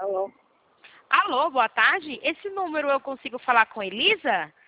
Alô? Alô, boa tarde. Esse número eu consigo falar com Elisa?